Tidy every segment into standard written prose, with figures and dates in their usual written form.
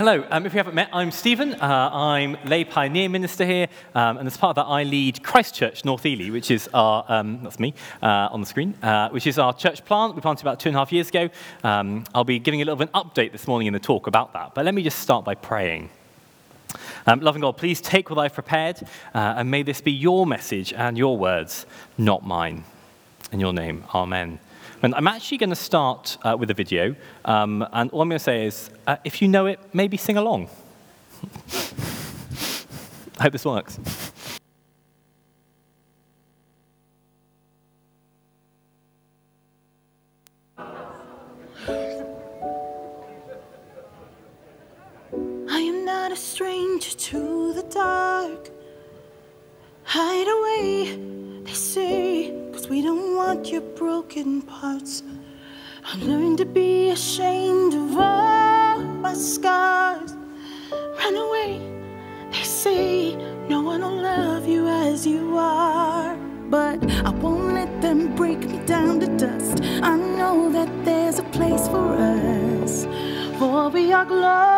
Hello, if you haven't met, I'm Stephen. I'm lay pioneer minister here, and as part of that, I lead Christchurch North Ely, which is our, that's me on the screen, which is our church plant. We planted about 2.5 years ago. I'll be giving a little bit of an update this morning in the talk about that, but let me just start by praying. Loving God, please take what I've prepared, and may this be your message and your words, not mine. In your name, amen. And I'm actually going to start with a video, and all I'm going to say is, if you know it, maybe sing along. I hope this works. I am not a stranger to the dark. Hide away, they say, 'cause we don't want your broken parts. I've learned to be ashamed of all my scars. Run away, they say, no one will love you as you are. But I won't let them break me down to dust. I know that there's a place for us, for we are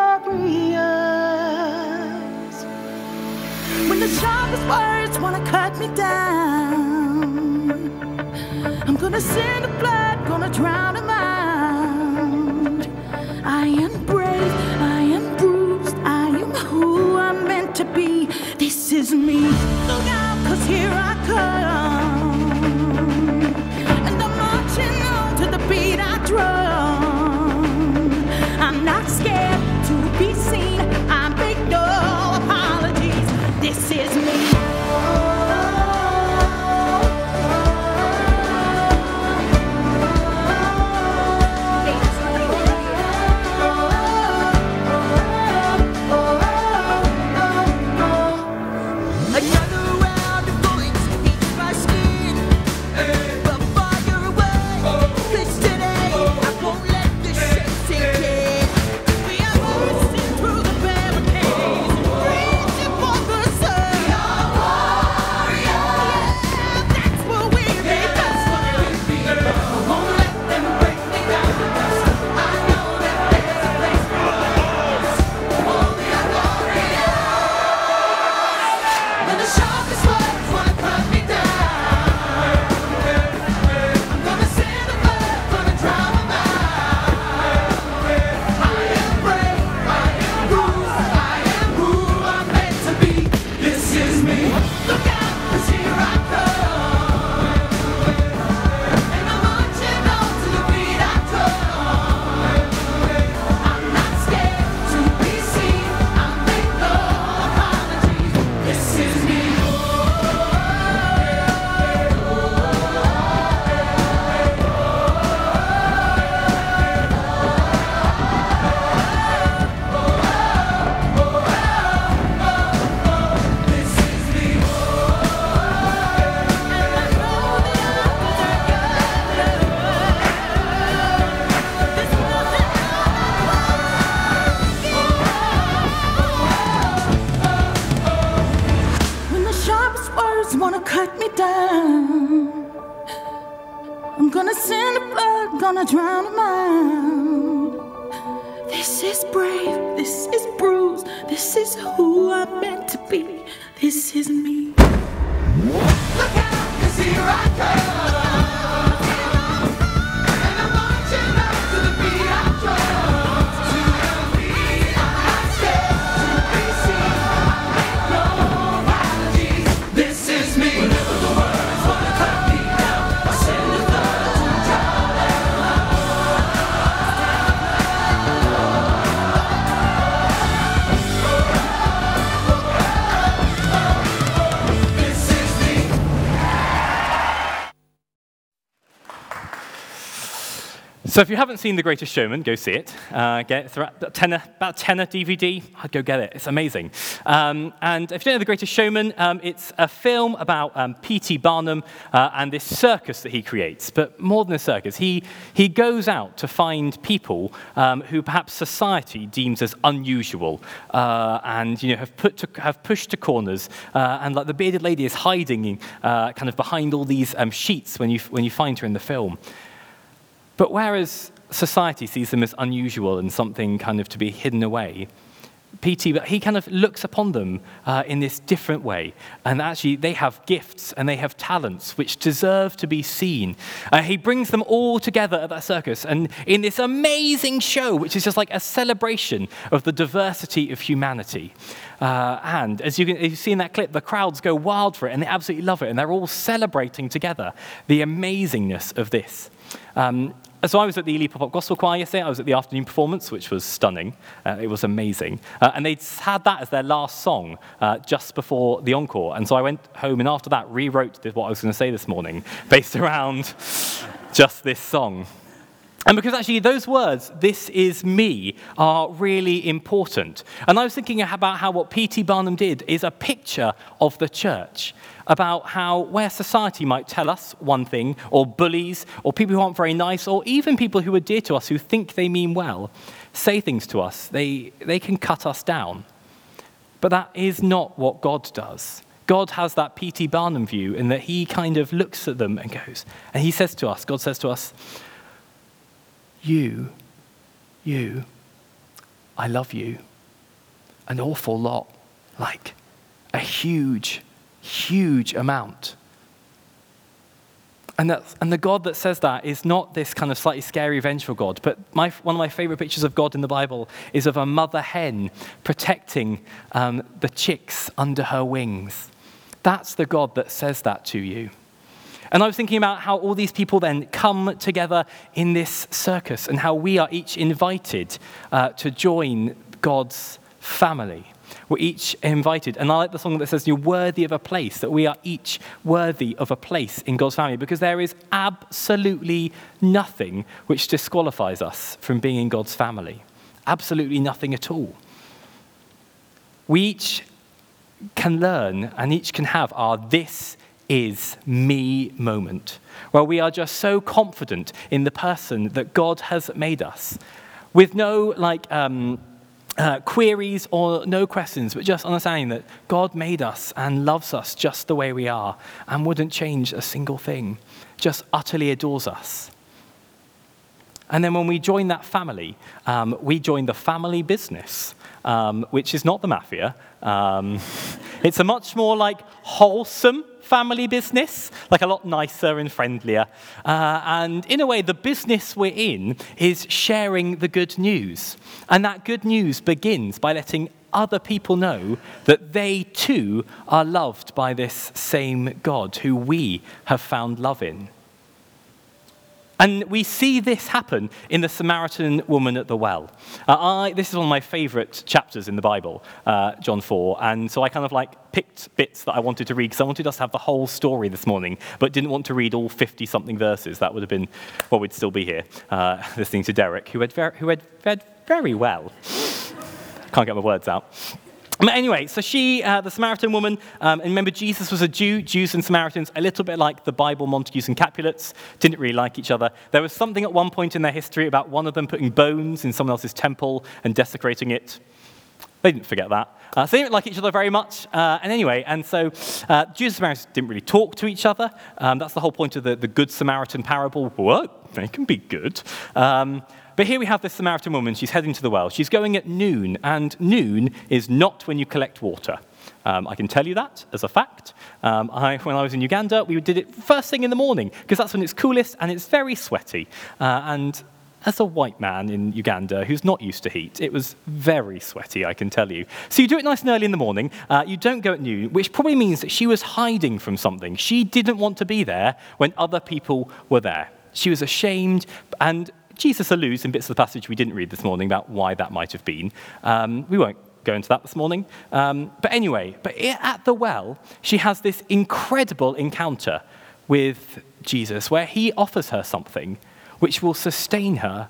glorious. When the sharpest words wanna cut me down, I'm gonna send the blood, gonna drown them out. I am brave, I am bruised, I am who I'm meant to be. This is me. Look out, 'cause here I come, and I'm marching on to the beat I drum. I'm not scared to be seen, I make no apologies. This is me. Gonna drown them out. This is brave, this is bruised, this is who I'm meant to be. This is me. Look out, 'cause here I come. So if you haven't seen The Greatest Showman, go see it. Get it. It's about a tenner DVD. I'd go get it. It's amazing. And if you don't know The Greatest Showman, it's a film about P.T. Barnum and this circus that he creates. But more than a circus, he goes out to find people who perhaps society deems as unusual and have pushed to corners. And like the bearded lady is hiding kind of behind all these sheets when you find her in the film. But whereas society sees them as unusual and something kind of to be hidden away, PT, but he kind of looks upon them in this different way. And actually, they have gifts and they have talents which deserve to be seen. He brings them all together at that circus and in this amazing show, which is just like a celebration of the diversity of humanity. And as you see in that clip, the crowds go wild for it and they absolutely love it. And they're all celebrating together the amazingness of this. So I was at the Ely Pop-Up Gospel Choir yesterday. I was at the afternoon performance, which was stunning. It was amazing. And they'd had that as their last song just before the encore. And so I went home and after that rewrote what I was going to say this morning based around just this song. And because actually those words, "this is me," are really important. And I was thinking about how what P.T. Barnum did is a picture of the church, about how where society might tell us one thing, or bullies, or people who aren't very nice, or even people who are dear to us who think they mean well, say things to us, they can cut us down. But that is not what God does. God has that P.T. Barnum view in that he kind of looks at them and goes, and he says to us, God says to us, You, I love you an awful lot, like a huge, huge amount. And the God that says that is not this kind of slightly scary, vengeful God, but one of my favorite pictures of God in the Bible is of a mother hen protecting the chicks under her wings. That's the God that says that to you. And I was thinking about how all these people then come together in this circus and how we are each invited to join God's family. We're each invited. And I like the song that says, "You're worthy of a place," that we are each worthy of a place in God's family, because there is absolutely nothing which disqualifies us from being in God's family. Absolutely nothing at all. We each can learn and each can have our "this is me" moment, where we are just so confident in the person that God has made us, with no queries or no questions, but just understanding that God made us and loves us just the way we are and wouldn't change a single thing, just utterly adores us. And then when we join that family, we join the family business, which is not the mafia. It's a much more wholesome family business, a lot nicer and friendlier. And in a way, the business we're in is sharing the good news. And that good news begins by letting other people know that they too are loved by this same God who we have found love in. And we see this happen in the Samaritan woman at the well. This is one of my favorite chapters in the Bible, John 4. And so I kind of picked bits that I wanted to read because I wanted us to have the whole story this morning, but didn't want to read all 50-something verses. That would have been, we'd still be here listening to Derek, who had read very well. Can't get my words out. But anyway, so she, the Samaritan woman, and remember Jesus was a Jew, Jews and Samaritans, a little bit like the Bible Montagues and Capulets, didn't really like each other. There was something at one point in their history about one of them putting bones in someone else's temple and desecrating it. They didn't forget that. So they didn't like each other very much. And so Jews and Samaritans didn't really talk to each other. That's the whole point of the Good Samaritan parable. What? They can be good. But here we have this Samaritan woman. She's heading to the well. She's going at noon, and noon is not when you collect water. I can tell you that as a fact. When I was in Uganda, we did it first thing in the morning, because that's when it's coolest and it's very sweaty. And as a white man in Uganda who's not used to heat, it was very sweaty, I can tell you. So you do it nice and early in the morning. You don't go at noon, which probably means that she was hiding from something. She didn't want to be there when other people were there. She was ashamed, and Jesus alludes in bits of the passage we didn't read this morning about why that might have been. We won't go into that this morning. But at the well, she has this incredible encounter with Jesus where he offers her something which will sustain her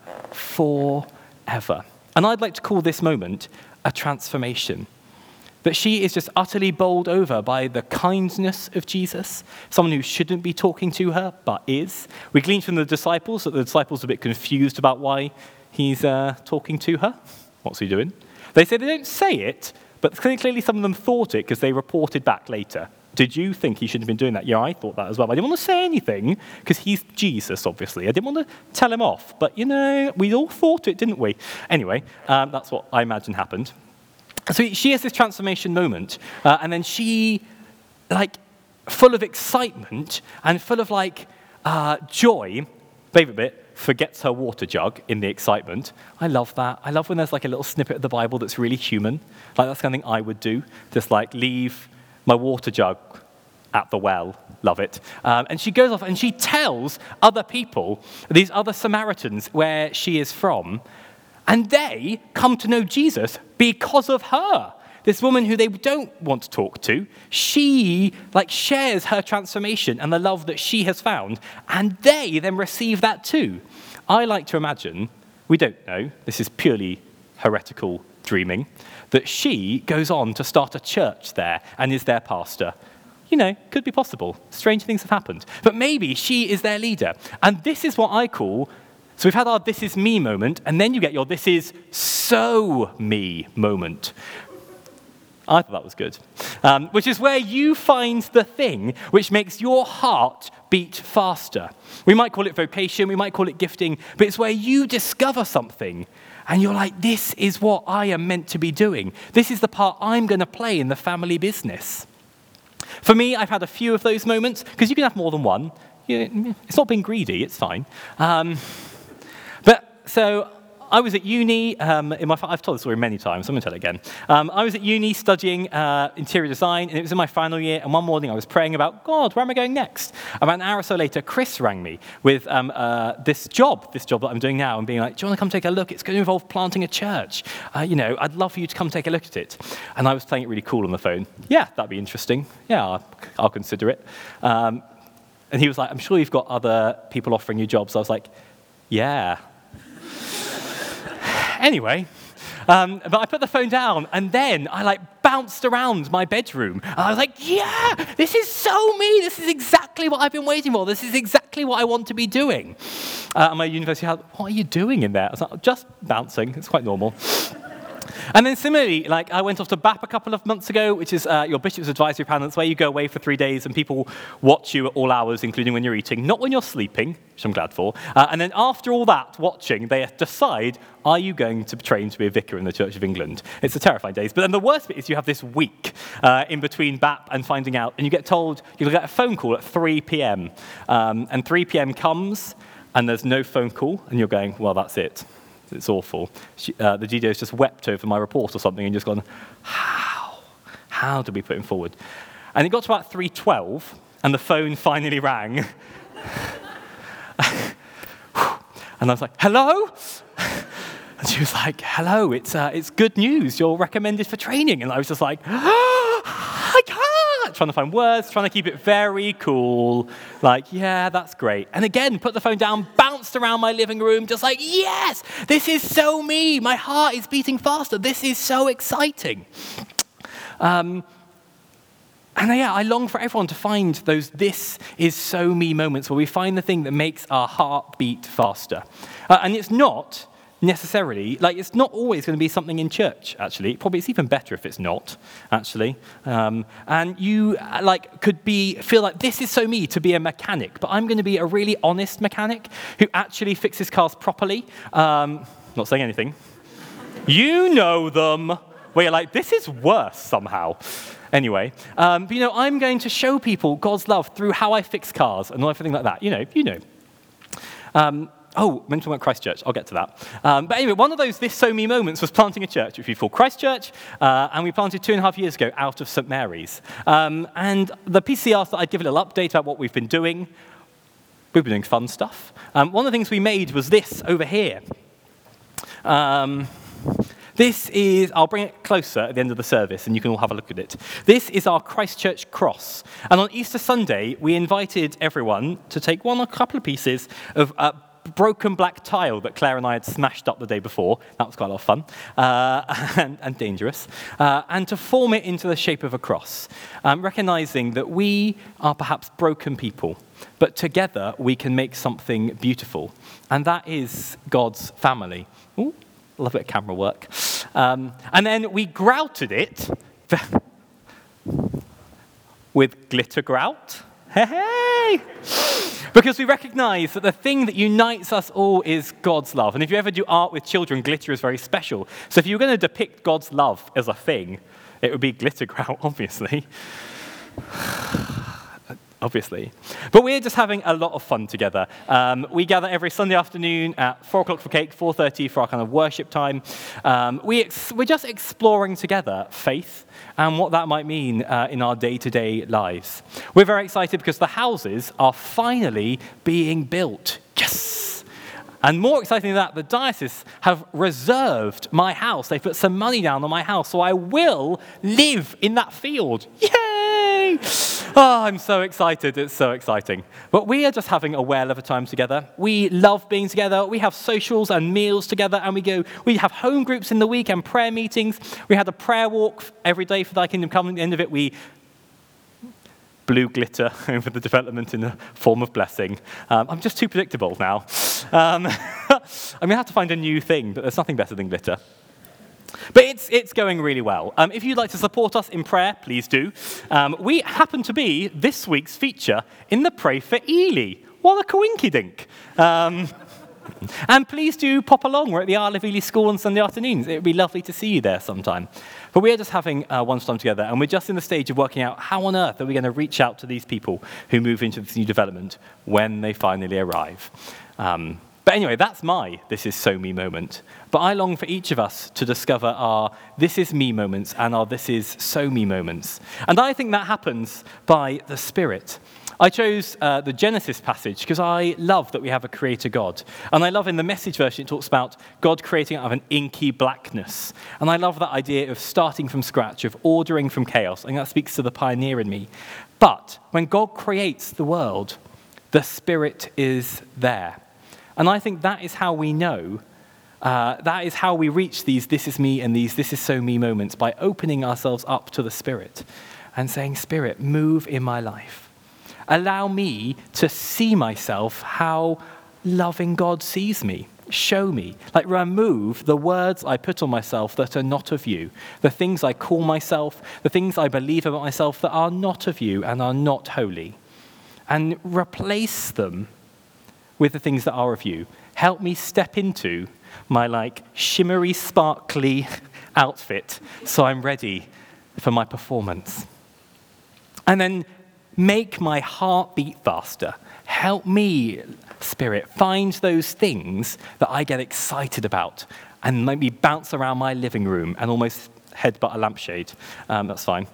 forever. And I'd like to call this moment a transformation. That she is just utterly bowled over by the kindness of Jesus, someone who shouldn't be talking to her, but is. We glean from the disciples that the disciples are a bit confused about why he's talking to her. What's he doing? They say they don't say it, but clearly some of them thought it because they reported back later. Did you think he shouldn't have been doing that? Yeah, I thought that as well. I didn't want to say anything because he's Jesus, obviously. I didn't want to tell him off, but we all thought it, didn't we? Anyway, that's what I imagine happened. So she has this transformation moment, and then she, like, full of excitement and full of, like, joy, favourite bit, forgets her water jug in the excitement. I love that. I love when there's, like, a little snippet of the Bible that's really human. Like, that's the kind of thing I would do. Just, like, leave my water jug at the well. Love it. And she goes off and she tells other people, these other Samaritans, where she is from, and they come to know Jesus because of her. This woman who they don't want to talk to, she shares her transformation and the love that she has found, and they then receive that too. I like to imagine, we don't know, this is purely heretical dreaming, that she goes on to start a church there and is their pastor. You know, could be possible. Strange things have happened. But maybe she is their leader. And this is what I call, so we've had our this is me moment, and then you get your this is so me moment. I thought that was good. Which is where you find the thing which makes your heart beat faster. We might call it vocation, we might call it gifting, but it's where you discover something and you're like, this is what I am meant to be doing. This is the part I'm going to play in the family business. For me, I've had a few of those moments, because you can have more than one. It's not being greedy, it's fine. So I was at uni, I've told this story many times, I'm going to tell it again. I was at uni studying interior design, and it was in my final year, and one morning I was praying about, God, where am I going next? About an hour or so later, Chris rang me with this job that I'm doing now, and being like, do you want to come take a look? It's going to involve planting a church. I'd love for you to come take a look at it. And I was playing it really cool on the phone. Yeah, that'd be interesting. Yeah, I'll consider it. And he was like, I'm sure you've got other people offering you jobs. I was like, yeah. Anyway, but I put the phone down, and then I bounced around my bedroom. And I was like, yeah, this is so me. This is exactly what I've been waiting for. This is exactly what I want to be doing. And my university had, what are you doing in there? I was like, just bouncing. It's quite normal. And then similarly, I went off to BAP a couple of months ago, which is your Bishop's Advisory Panel. It's where you go away for 3 days and people watch you at all hours, including when you're eating, not when you're sleeping, which I'm glad for. And then after all that watching, they decide, are you going to train to be a vicar in the Church of England? It's a terrifying days. But then the worst bit is you have this week in between BAP and finding out, and you get told, you'll get a phone call at 3 p.m. And 3 p.m. comes, and there's no phone call, and you're going, well, that's it. It's awful. The GDO's just wept over my report or something and just gone, how did we put him forward? And it got to about 3:12, and the phone finally rang. And I was like, hello? And she was like, hello, it's good news. You're recommended for training. And I was just like, I can't. Trying to find words, trying to keep it very cool. Yeah, that's great. And again, put the phone down, bounced around my living room, just like, yes, this is so me. My heart is beating faster. This is so exciting. And I long for everyone to find those this is so me moments where we find the thing that makes our heart beat faster. And it's not necessarily, it's not always going to be something in church, actually. Probably it's even better if it's not, actually. And you, could feel like this is so me to be a mechanic, but I'm going to be a really honest mechanic who actually fixes cars properly. Not saying anything. You know them. Where you're like, this is worse somehow. Anyway, but I'm going to show people God's love through how I fix cars and everything like that. You know. Mental about Christchurch. I'll get to that. But anyway, one of those this so me moments was planting a church, which we call Christchurch, and we planted 2.5 years ago out of St. Mary's. And the PC asked that I'd give a little update about what we've been doing. We've been doing fun stuff. One of the things we made was this over here. This is, I'll bring it closer at the end of the service and you can all have a look at it. This is our Christchurch cross. And on Easter Sunday, we invited everyone to take a couple of pieces of broken black tile that Claire and I had smashed up the day before. That was quite a lot of fun and dangerous. And to form it into the shape of a cross, recognizing that we are perhaps broken people, but together we can make something beautiful. And that is God's family. Ooh. Love a bit of camera work. And then we grouted it with glitter grout. Hey! Because we recognize that the thing that unites us all is God's love. And if you ever do art with children, glitter is very special. So if you were going to depict God's love as a thing, it would be glitter grout, obviously. Obviously. But we're just having a lot of fun together. We gather every Sunday afternoon at 4 o'clock for cake, 4:30 for our kind of worship time. We're just exploring together faith and what that might mean in our day-to-day lives. We're very excited because the houses are finally being built. Yes! And more exciting than that, the diocese have reserved my house. They put some money down on my house, so I will live in that field. Yay! Oh, I'm so excited. It's so exciting. But we are just having a whale of a time together. We love being together. We have socials and meals together, and we have home groups in the week and prayer meetings. We had a prayer walk every day for Thy Kingdom Come. At the end of it, we blew glitter over the development in the form of blessing. I'm just too predictable now. I'm going to have to find a new thing, but there's nothing better than glitter. But it's going really well. If you'd like to support us in prayer, please do. We happen to be this week's feature in the Pray for Ely. What a coinkydink. And please do pop along. We're at the Isle of Ely School on Sunday afternoons. It would be lovely to see you there sometime. But we're just having one time together, and we're just in the stage of working out how on earth are we going to reach out to these people who move into this new development when they finally arrive. But anyway, that's my This Is So Me moment. But I long for each of us to discover our This Is Me moments and our This Is So Me moments. And I think that happens by the Spirit. I chose the Genesis passage because I love that we have a creator God. And I love in the Message version it talks about God creating out of an inky blackness. And I love that idea of starting from scratch, of ordering from chaos. And that speaks to the pioneer in me. But when God creates the world, the Spirit is there. And I think that is how we know, that is how we reach these This Is Me and these This Is So Me moments, by opening ourselves up to the Spirit and saying, Spirit, move in my life. Allow me to see myself how loving God sees me. Show me. Like, remove the words I put on myself that are not of you. The things I call myself, the things I believe about myself that are not of you and are not holy. And replace them with the things that are of you. Help me step into my shimmery, sparkly outfit so I'm ready for my performance. And then make my heart beat faster. Help me, Spirit, find those things that I get excited about and make me bounce around my living room and almost headbutt a lampshade. That's fine.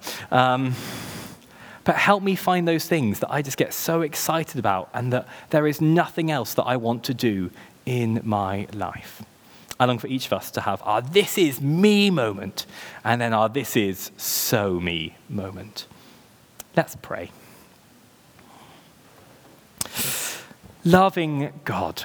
But help me find those things that I just get so excited about and that there is nothing else that I want to do in my life. I long for each of us to have our This Is Me moment and then our This Is So Me moment. Let's pray. Loving God,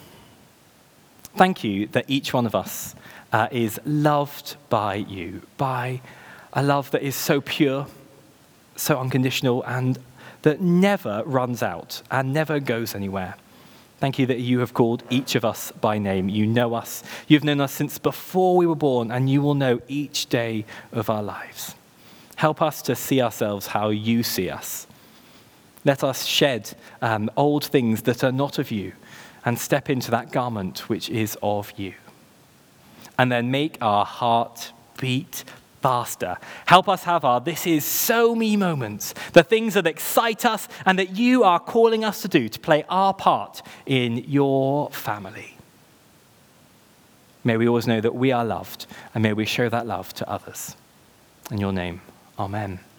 thank you that each one of us is loved by you, by a love that is so pure, so unconditional, and that never runs out and never goes anywhere. Thank you that you have called each of us by name. You know us. You've known us since before we were born, and you will know each day of our lives. Help us to see ourselves how you see us. Let us shed old things that are not of you and step into that garment which is of you. And then make our heart beat faster. Help us have our This Is So Me moments, the things that excite us and that you are calling us to do, to play our part in your family. May we always know that we are loved, and may we show that love to others. In your name, amen.